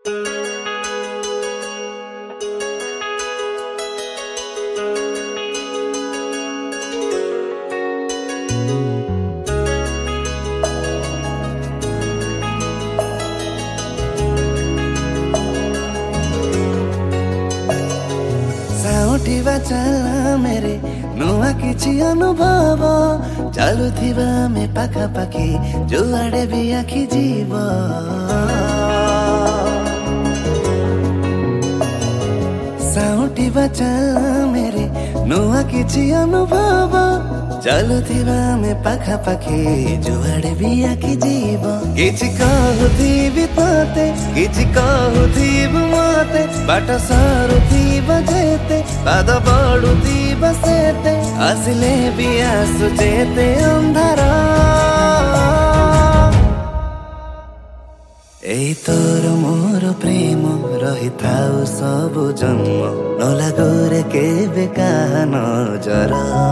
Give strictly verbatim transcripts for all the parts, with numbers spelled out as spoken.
ସାଉଁଟିବା ଚାଲ मेरे ନୂଆ କିଛି ଅନୁଭବ ଚାଲୁଥିବା ଆମେ ପାଖାପାଖି ଯୁଆଡେ ବି ଆଖି ଯିବ। ସାଉଁଟିବା ଚାଲ मेरे ନୂଆ କିଛି ଅନୁଭବ ଚାଲୁଥିବା ଆମେ ପାଖାପାଖି ଯୁଆଡେ ବି ଆଖି ଯିବ। କିଛି କହୁଥିବି ତତେ କିଛି କହୁଥିବୁ ମତେ ବାଟ ସରୁଥିବ ଯେତେ ପାଦ ପଡୁଥିବ ସେତେ ଆସିଲେ ବି ଆସୁ ଯେତେ ଅନ୍ଧାର। ଏଇ ତୋର ମୋର ପ୍ରେମ ରହିଥାଉ ସବୁ ଜନ୍ମ ନ ଲାଗୋରେ କେବେ କାହା ନଜର।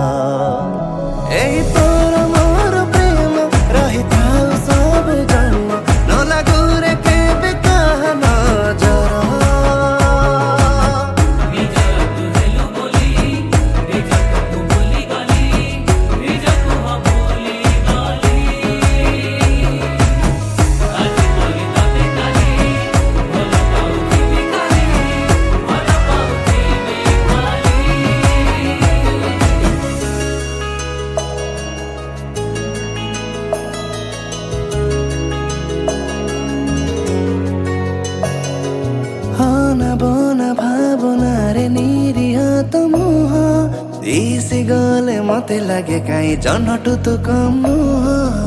ଏଇ ତୋର ମୋର ପ୍ରେମ ରହିଥାଉ ସବୁ ଜନ୍ମ ନ ଲାଗୋରେ କେବେ କାହା ନଜର। ବନା ଭାବନାରେ ନିରୀହ ତ ମୁହ ଦିଶି ଗଲେ ମତେ ଲାଗେ କାହିଁ ଜହ୍ନଠୁ ତୁ କମ୍ ନୁହ।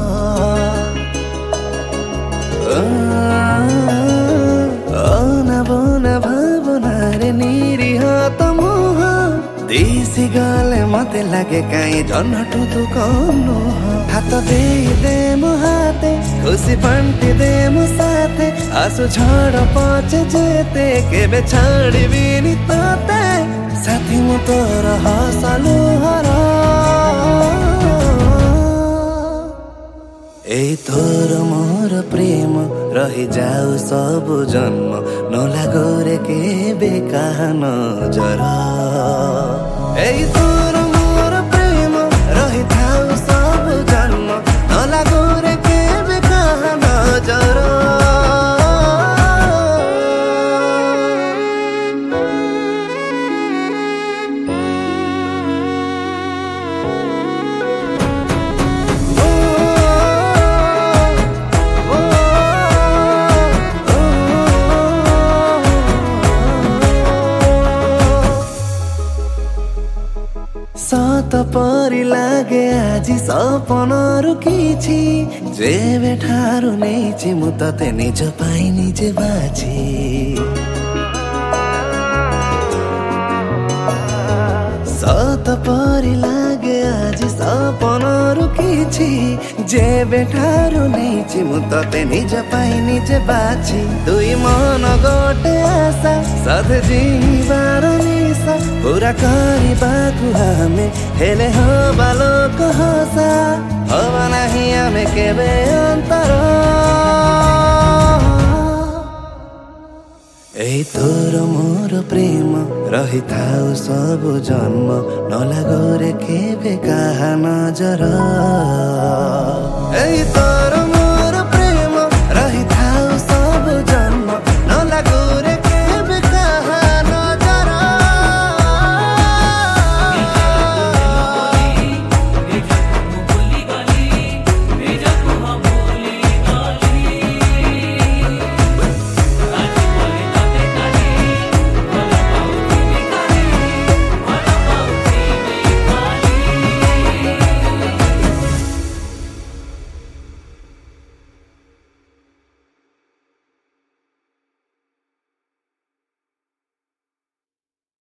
ଅନାବନା ଭାବନାରେ ନିରୀହ ତ ମୁହ ଦିଶି ଗଲେ ମତେ ଲାଗେ କାହିଁ ଜହ୍ନଠୁ ତୁ କମ୍ ନୁହ। ହାତ ଦେଇ ଦେ ମୋ ହାତେ ଖୁସି ବାଣ୍ଟି ଦେ ମୋ ସାଥେ ଆସୁ ଝଡ଼ ପଛେ ଯେତେ କେବେ ଛାଡ଼ିବିନି ତତେ ସାଥୀ ମୁଁ ତୋର ହସ ଲୁହର। ଏଇ ତୋର ମୋର ପ୍ରେମ ରହିଯାଉ ସବୁ ଜନ୍ମ ନ ଲାଗୋରେ କେବେ କାହା ନଜର। ଏଇ ତୋର ମୋର ପ୍ରେମ ରହିଥାଉ ସବୁ ଜନ୍ମ ନ ଲାଗୋରେ କେବେ କାହା ନଜର। ସତ ପରି ଲାଗେ ଆଜି ସପନରୁ କିଛି ଯେବେଠାରୁ ନେଇଛି ମୁଁ ତତେ ନିଜ ପାଇଁ ନିଜେ ବାଛି। ସତ ପରି ଲାଗେ ଆଜି ସପନରୁ କିଛି ଯେବେଠାରୁ ନେଇଛି ମୁଁ ତତେ ନିଜ ପାଇଁ ନିଜେ ବାଛି। ଦୁଇ ମନ ଗୋଟେ ଆଶା ସାଥେ ଯିବାର ନିଶା ପୁରା କରିବାକୁ ଆମେ ହେଲେ ହବା ଲୋକ ହସା ହବା ନାହିଁ ଆମେ କେବେ ଅନ୍ତର। ଏଇ ତୋର ମୋର ପ୍ରେମ ରହିଥାଉ ସବୁ ଜନ୍ମ ନ ଲାଗୋରେ କେବେ କାହା ନଜର। ଏଇ ତୋର